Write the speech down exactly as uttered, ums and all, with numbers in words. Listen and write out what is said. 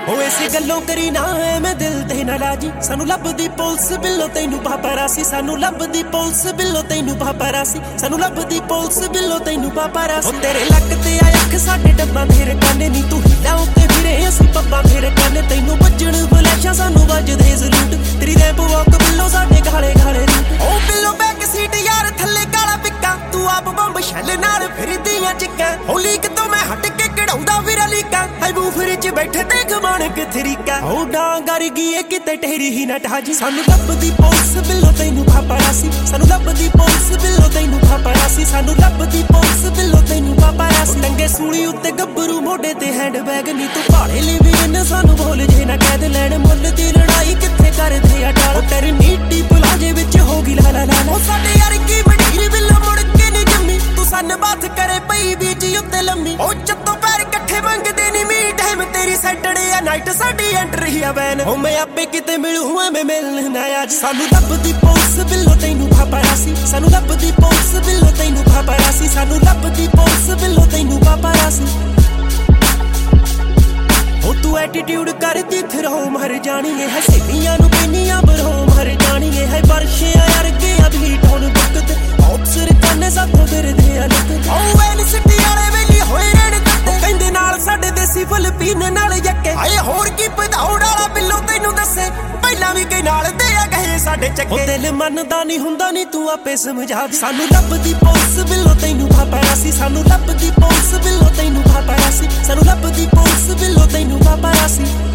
ओ इसे गल्लों करी ना है मैं दिल ते नाराजी सानू लभदी पुलिस बिल्लो तैनू पापारासी सानू लभदी पुलिस बिल्लो तैनू पापारासी सानू लभदी पुलिस बिल्लो तैनू पापारासी ओ तेरे लक ते आ अख साडे डब्बा मेरे काने नी तू हिला उत्ते फिरे असी पब्बा मेरे काने तैनू बजण बलैशा सानू वजदे सलूट तेरी रैंप वॉक बिल्लो साडे गाले गाले रूट ओ बिल्लो बैक सीट यार थल्ले काला पिक्का तू आप बंब शैल नाल फिरदियां चिक्कां ओ लीक तो मैं हट के कढ़ाउंदा फिर लीका हाई बूफर च बैठे देख माणक तरीका ओ डांगर गई किते टेरी ही ना ढाजी सानू लभदी पुलिस बिल्लो तैनू पापारासी सानू लभदी पुलिस बिल्लो तैनू पापारासी सानू लभदी पुलिस बिल्लो तैनू पापारासी नंगे सूली उत्ते गब्बरू मोढे ते हैंड बैग नी तू भाड़े ले भी इन सानू बोल जे ना कैद लैण मुੱਲ दी लड़ाई किथे करदे आ डाल तेरी नीटी पलाजे विच होगी ला ला ला ओ साडे यार की मंडीर बिल्लो मुड़ के नी जम्मी तू सन बात करे पई बीच उत्ते लम्मी ओ जत्तों पैर इकट्ठे मंगदे नी मी टाइम तेरी सैटरडे आ नाइट साडी एंट्री आ वैन ओ मैं आपे किते मिलूं मैं मिलना आज सानू लभदी पुलिस बिल्लो तैनू पापारासी सानू लभदी पुलिस बिल्लो तैनू पापारासी सानू लभदी पुलिस बिल्लो तैनू पापारासी ओ तू एटीट्यूड करदी फिर हो मर जानी है सहेलियां नू पिनियां बरो मर जानी है वर्षे यार के अभी टोन वक्त ऑफिसर कने साथों फिरदे आ लुक ओ वैन सिटी वाले वेली होए रहण कत्ते कहंदे नाल साडे देसी फुल पीन नाल यक्के हाए होर की पधौड़ वाला बिल्लो तैनू दस्से ਪਹਿਲਾਂ ਵੀ ਕਈ ਨਾਲ ਤੇ ਆ ਕਹੇ ਸਾਡੇ ਚੱਕੇ ਉਹ ਦਿਲ ਮੰਨਦਾ ਨਹੀਂ ਹੁੰਦਾ ਨਹੀਂ ਤੂੰ ਆਪੇ ਸਮਝਾ ਸਾਨੂੰ ਲੱਭਦੀ ਪੁਲਿਸ ਬਿੱਲੋ ਤੈਨੂੰ ਪਾਪਾਰਾਸੀ ਸਾਨੂੰ ਲੱਭਦੀ ਪੁਲਿਸ ਬਿੱਲੋ ਤੈਨੂੰ ਪਾਪਾਰਾਸੀ ਸਾਨੂੰ ਲੱਭਦੀ ਪੁਲਿਸ ਬਿੱਲੋ ਤੈਨੂੰ ਪਾਪਾਰਾਸੀ